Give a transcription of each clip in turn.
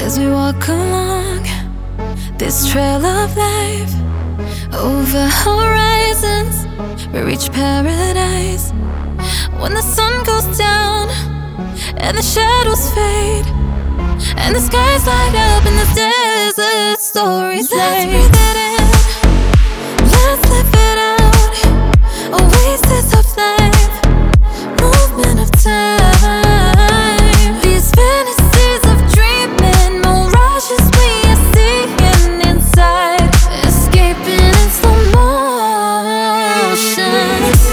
As we walk along this trail of life, over horizons, we reach paradise. When the sun goes down and the shadows fade and the skies light up in the desert, stories let's breathe it in, let's live it out. Oasis of life, movement of time. These fantasies of dreaming, mirages we are seeing inside, escaping in slow motion.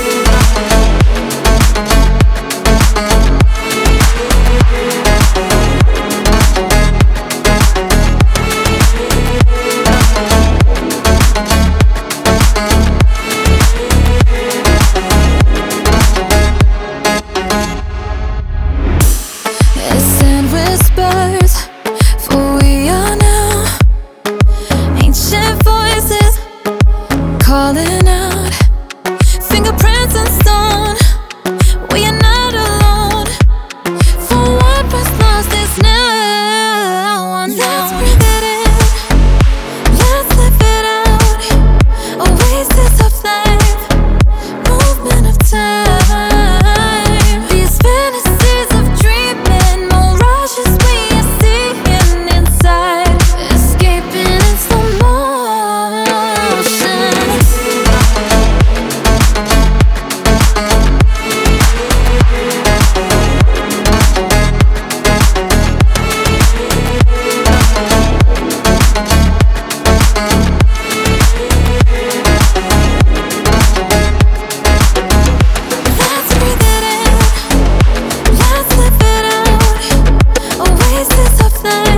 For we are now ancient voices calling out, fingerprints in stone. We are not alone, for what was lost is now. Let's breathe it in, let's live it out. Oasis of life, movement of time. These fantasies of dreaming, mirages we are seeing inside, escaping in slow motion. Let's breathe it in, let's live it out. Oasis of life.